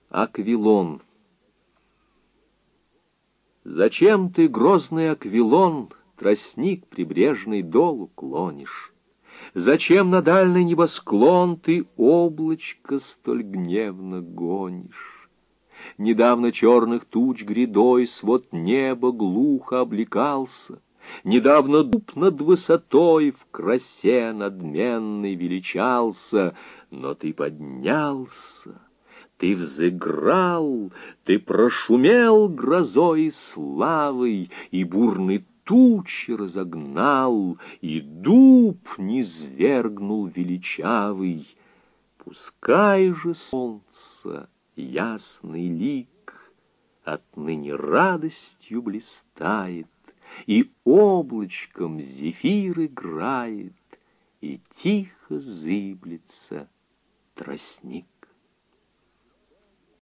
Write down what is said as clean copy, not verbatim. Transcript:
Аквилон. Зачем ты, грозный Аквилон, тростник прибрежный долу клонишь? Зачем на дальний небосклон ты облачко столь гневно гонишь? Недавно черных туч грядой свод неба глухо облекался, недавно дуб над высотой в красе надменной величался, но ты поднялся, ты взыграл, ты прошумел грозой и славой, и бурный тучи разогнал, и дуб низвергнул величавый. Пускай же солнце ясный лик отныне радостью блистает, и облачком зефир играет, и тихо зыблется тростник.